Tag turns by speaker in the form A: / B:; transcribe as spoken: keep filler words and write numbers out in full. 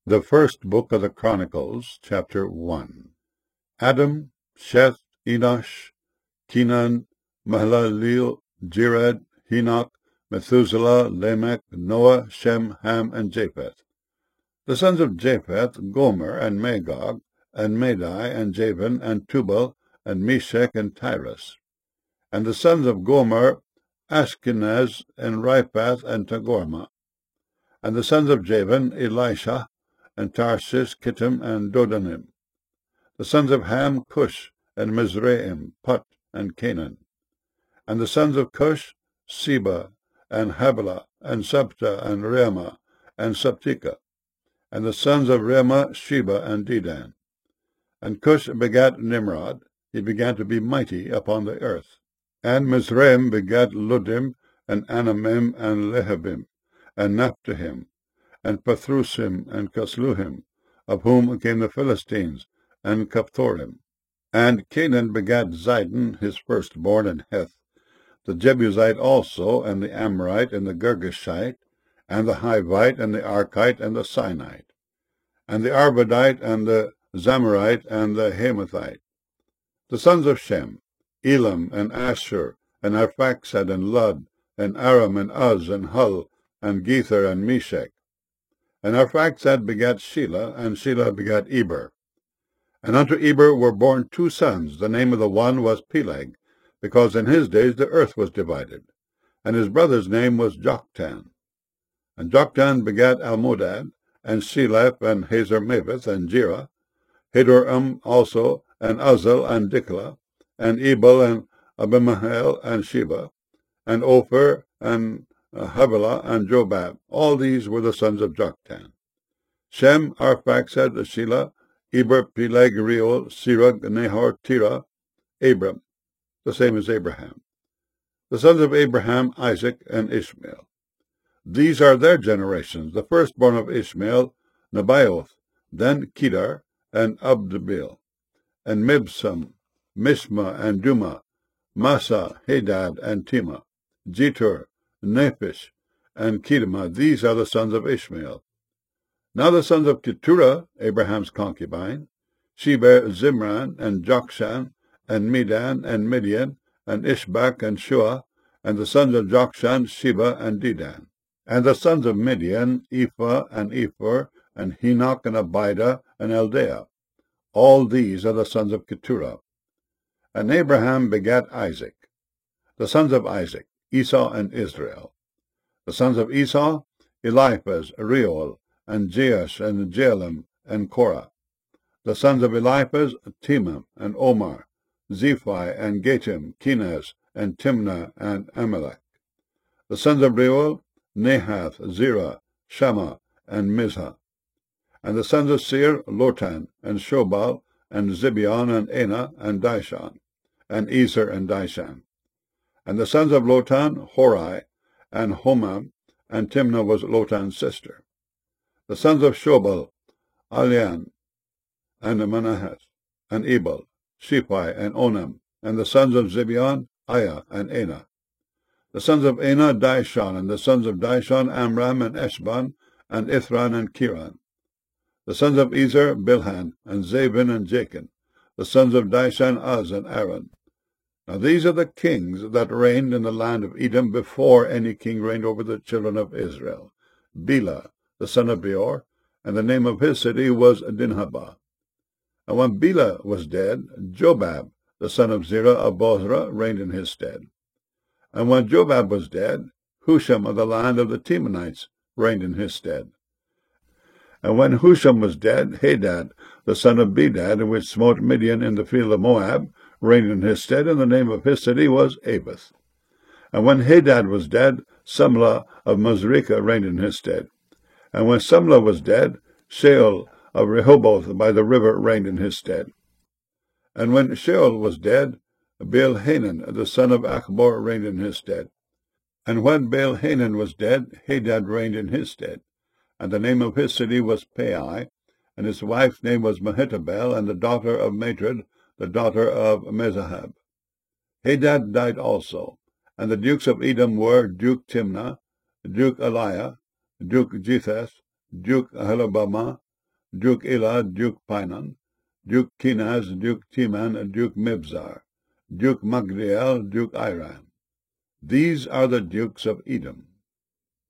A: The First Book of the Chronicles, Chapter one. Adam, Sheth, Enosh, Kenan, Mahalaleel, Jared, Enoch, Methuselah, Lamech, Noah, Shem, Ham, and Japheth. The sons of Japheth, Gomer, and Magog, and Madai, and Javan, and Tubal, and Meshech, and Tyrus. And the sons of Gomer, Ashkenaz, and Riphath, and Togarmah. And the sons of Javan, Elisha, and Tarshish, Kittim, and Dodanim. The sons of Ham, Cush, and Mizraim, Put, and Canaan. And the sons of Cush, Seba, and Havilah, and Sabta, and Reumah, and Sabtika. And the sons of Reumah, Sheba, and Dedan. And Cush begat Nimrod. He began to be mighty upon the earth. And Mizraim begat Ludim, and Anamim, and Lehabim, and Naphtahim, and Pathrusim, and Casluhim, of whom came the Philistines, and Caphthorim. And Canaan begat Zidon, his firstborn, and Heth, the Jebusite also, and the Amorite, and the Girgashite, and the Hivite, and the Archite, and the Sinite, and the Arvadite, and the Zamorite, and the Hamathite. The sons of Shem, Elam, and Ashur, and Arphaxad, and Lud, and Aram, and Uz, and Hul, and Gether, and Meshech. And Arphaxad begat Shelah, and Shelah begat Eber. And unto Eber were born two sons. The name of the one was Peleg, because in his days the earth was divided. And his brother's name was Joktan. And Joktan begat Almodad, and Sheleph, and Hazarmaveth, and Jerah, Hadoram also, and Uzzal, and Diklah, and Ebal, and Abimael, and Sheba, and Ophir, and Havilah, and Jobab. All these were the sons of Joktan. Shem, Arphaxad, Shelah, Eber, Peleg, Reuel, Serug, Nahor, Terah, Abram, the same as Abraham. The sons of Abraham, Isaac, and Ishmael. These are their generations. The firstborn of Ishmael, Nebaioth, then Kedar, and Abdabil, and Mibsam, Mishma, and Duma, Massa, Hadad, and Tema, Jetur, Nephish, and Kedemah. These are the sons of Ishmael. Now the sons of Keturah, Abraham's concubine, Sheber, Zimran, and Jokshan, and Medan, and Midian, and Ishbak, and Shua, and the sons of Jokshan, Sheba, and Dedan. And the sons of Midian, Ephah, and Ephor, and Henoch, and Abidah, and Eldaah. All these are the sons of Keturah. And Abraham begat Isaac. The sons of Isaac, Esau, and Israel. The sons of Esau, Eliphaz, Reuel, and Jeush, and Jalam, and Korah. The sons of Eliphaz, Temah, and Omar, Zephi, and Gatim, Kenaz, and Timnah, and Amalek. The sons of Reuel, Nahath, Zerah, Shammah, and Mizah. And the sons of Seir, Lotan, and Shobal, and Zibeon, and Anah, and Dishon, and Ezer, and Dishan. And the sons of Lotan, Hori, and Homam, and Timnah was Lotan's sister. The sons of Shobal, Alian, and Manahath, and Ebal, Shephi, and Onam. And the sons of Zibeon, Aiah, and Anah. The sons of Anah, Dishon, and the sons of Dishon, Amram, and Eshban, and Ithran, and Kiran. The sons of Ezer, Bilhan, and Zabin, and Jachin. The sons of Dishan, Uz, and Aaron. Now these are the kings that reigned in the land of Edom before any king reigned over the children of Israel. Bela, the son of Beor, and the name of his city was Dinhabah. And when Bela was dead, Jobab, the son of Zerah of Bozrah, reigned in his stead. And when Jobab was dead, Husham of the land of the Temanites reigned in his stead. And when Husham was dead, Hadad, the son of Bedad, which smote Midian in the field of Moab, reigned in his stead, and the name of his city was Avith. And when Hadad was dead, Samlah of Masrekah reigned in his stead. And when Samlah was dead, Sheol of Rehoboth by the river reigned in his stead. And when Sheol was dead, Baal-Hanan, the son of Achbor, reigned in his stead. And when Baal-Hanan was dead, Hadad reigned in his stead. And the name of his city was Pai, and his wife's name was Mehetabel, and the daughter of Matred, the daughter of Mezahab. Hadad died also, and the dukes of Edom were Duke Timnah, Duke Eliah, Duke Jetheth, Duke Ahelabamah, Duke Elah, Duke Pinon, Duke Kenaz, Duke Teman, Duke Mibzar, Duke Magdiel, Duke Iram. These are the dukes of Edom.